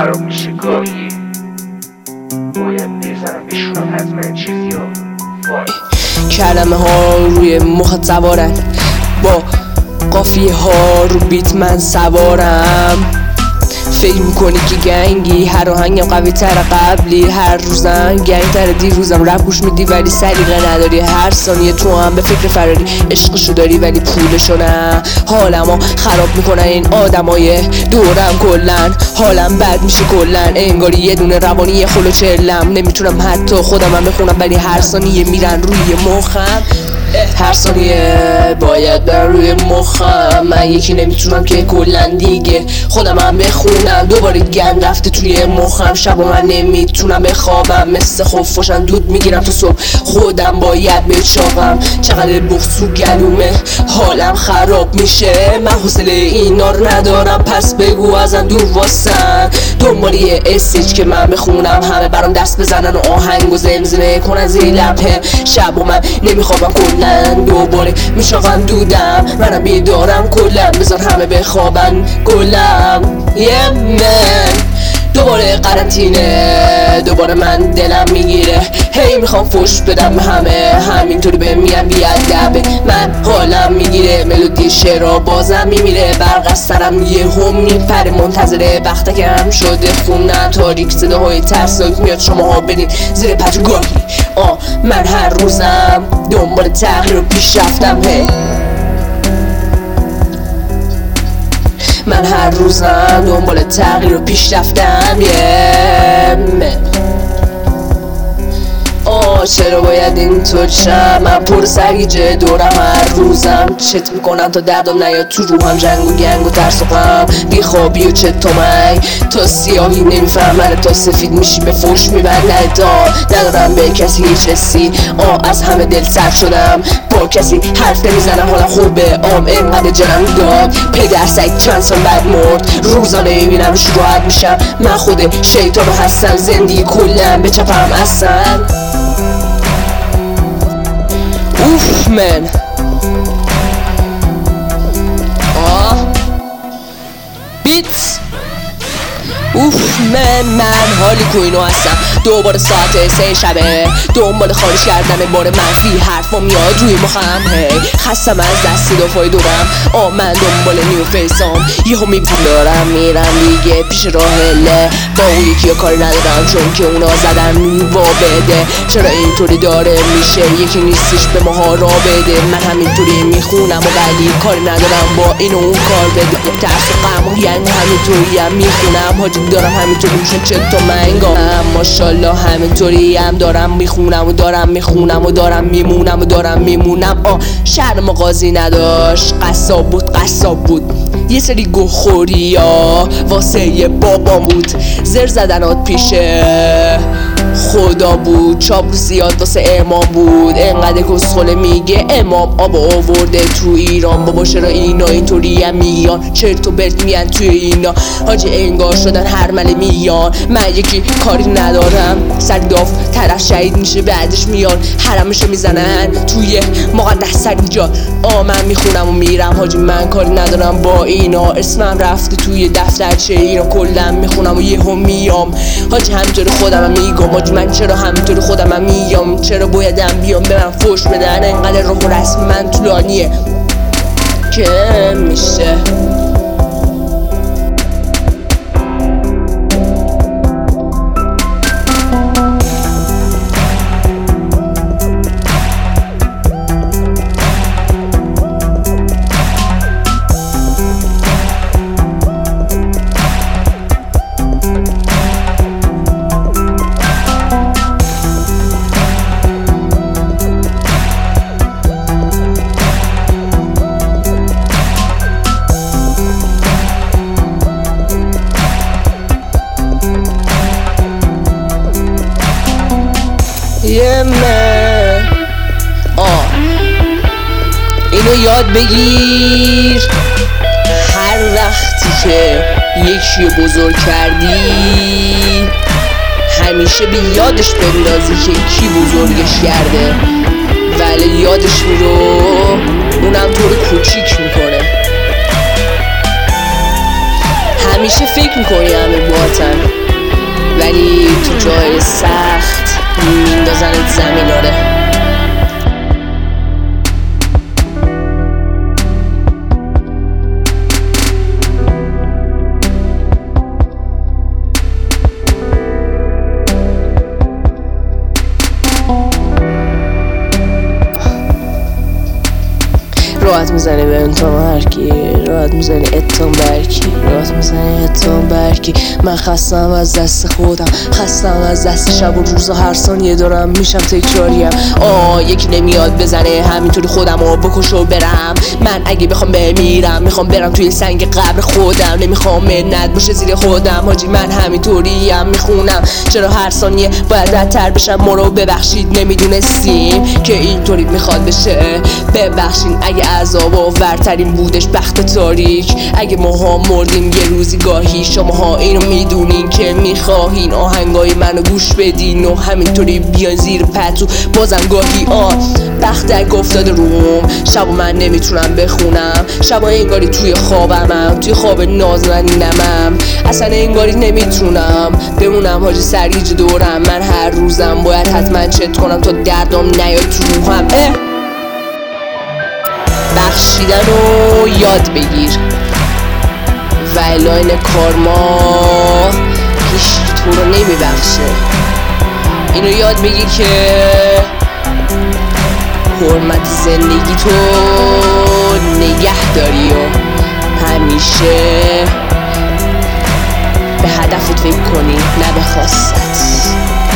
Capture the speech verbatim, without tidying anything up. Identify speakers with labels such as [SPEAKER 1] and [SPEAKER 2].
[SPEAKER 1] خراب میشه گاهی، باید بزنم بشونم حتما چیزی ها.
[SPEAKER 2] کلمه ها روی مخت سوارن، با قافیه ها رو بیت من سوارم. فکر میکنی که گنگی، هر آهنگم قوی تر قبلی، هر روزم گنگ تر دیروزم. رپ گوش میدی ولی سلیقه نداری، هر ثانیه تو هم به فکر فراری. عشقشو داری ولی پولشو نه. حالمو خراب میکنن این آدمای دورم، کلن حالم بد میشه کلن. انگاری یه دونه روانی خلو چلم، نمیتونم حتی خودمم بخونم ولی هر ثانیه میرن روی مخم. هر ثانیه باید بر روی مخم. من یکی نمیتونم که کلن دیگه خودم هم بخونم. دوباره گند رفته توی مخم، شب و من نمیتونم بخوابم. مثل خفاشم دود میگیرم تا صبح، خودم باید بچاقم. چقدر بغض تو گلومه، حالم خراب میشه. من حوصله اینا رو ندارم، پس بگو ازم دور واسن. دنبال یه استیج که من بخونم، همه برام دست بزنن و آهنگ و زمزمه کنن زیر لبه. شب و من نمیخوابم کلن، دوباره میشاقم دودم. منم بیدارم کلن، بذار همه بخوابن گلم. یه من دوباره قرنطینه، دوباره من دلم میگیره. هی میخوام فوش بدم همه، همینطوری به میان بیادبه. من حالم میگیره، ملودی شعرها بازم میمیره. برق از سرم یه هم میپره، منتظره وقتکم شده خونم. تاریک صداهای ترسناک میاد، شماها برین زیر پتوگاهی. آه من هر روزم دنبال تغییر و پیش رفتم. هی من هر روزم دنبال تغییر و پیش رفتم. یه من آه چرا باید اینطور شم؟ من پر سرگیجه دورم هر روزم. چت میکنم تا دردم نیاد تو روحم، جنگ و گنگ و ترس و غم، بیخوابی و چت تومنگ. تا سیاهی نمیفهمن، تا سفید میشی به فوش میبندن. تا ندارم به کسی هیچ حسی، آه از همه دل سرد شدم. با کسی حرف نمیزنم، حالا خوبه آم اینقدر جنم داد. پدر سگ چند سال بعد مرد، روزانه میبینم روش راحت میشم. من خود شیطان هستم، زندگی کلم به چپم اصلا. اوف من آه بیت اوف من من حالی کوینو هستم. دوباره ساعت سه شبه، دنبال خارج کردن بار منفی. حرفا میاد روی مخم، هی خستم از دست دفای دورم. آ من دنبال نیو فیسام، یهو میبینم دارم میرم دیگه پیش راهله. با اون یکی کاری ندارم چون که اونا زدن میوا بده. چرا اینطوری داره میشه؟ یکی نیستش به ماها را بده. من همینطوری میخونم و ولی کاری ندارم با این و اون کار بده. ترس و غم و یعنی همینطوری هم میخونم. حاجی دارم همینطوری میشن چه تو منگام. ماشالله همینطوری هم دارم میخونم و دارم میخونم و دارم میمونم و دارم میمونم. آه شهر ما قاضی نداشت، قصاب بود قصاب بود. یه سری گوه خوری ها واسه یه بابام بود. زر زدنات پیشه خدا بود، چاپ زیاد واسه امام بود. انقدر کسخله میگه امام آب آورده تو ایران. بابا چرا اینا اینطوری هم میان؟ چرت و پرت میان توی اینا. حاجی انگار شدن هر مله میان. من یکی کاری ندارم، سرداف طرف شهید میشه بعدش میان حرمشو میزنن توی مقدس سر اینجا. آ من میخونم و میرم حاجی، من کاری ندارم با اینا. اسمم رفته توی دفترچه اینا، کلا میخونم و یهو میام. حاجی همینطوری خودم هم میگم، حاجی من چرا همینطوری خودم هم میام؟ چرا بایدم بیام به من فوش بدن؟ اینقدر راه و رسم من طولانیه که میشه. یه من آه اینو یاد بگیر، هر وقتی که یکی بزرگ کردی همیشه به یادش بندازی که کی بزرگش کرده، ولی یادش میرو اونم تو رو کوچیک میکنه. همیشه فکر میکنی همه باهاتن، ولی تو جای سخت میندازنت زمین. آره راحت میزنی به انتام هرکی، راحت میزنی اتام برکی، راحت میزنی اتام برکی. من خستم از دست خودم، خستم از دست شب و روز و هر ثانیه دارم میشم تکراریم. آه یکی نمیاد بزنه همینطوری خودم رو بکش و برم. من اگه بخوام بمیرم میخوام برم توی سنگ قبر خودم، نمیخوام منت باشه زیر خودم. حاجی من همینطوریم میخونم چرا هر ثانیه باید بدتر بشم. ما رو ببخشید نمیدونستیم که اینطوری میخواد بشه. ببخشین اگه عذاب آورترین بودش بخت تاریک. اگه ماها مردیم یه روزی گاهی، شماها اینو میدونین که میخواهین آهنگای منو گوش بدین و همینطوری بیان زیر پتو بازم گاهی. آه بختک افتاده روم، شبا من نمیتونم بخونم، شبا انگاری توی خوابمم، توی خواب نازنینمم. اصلا انگاری نمیتونم بمونم حاجی سریج دورم. من هر روزم باید حتما چت کنم تا دردم نیاد تو روحم. اه بخشیدن رو یاد بگیر و الاین کارما هیچ تو رو نمیبخشه. اینو یاد بگیر که حرمت زندگی تو نگه داری و همیشه به هدفت فکر کنی نه به خواستت.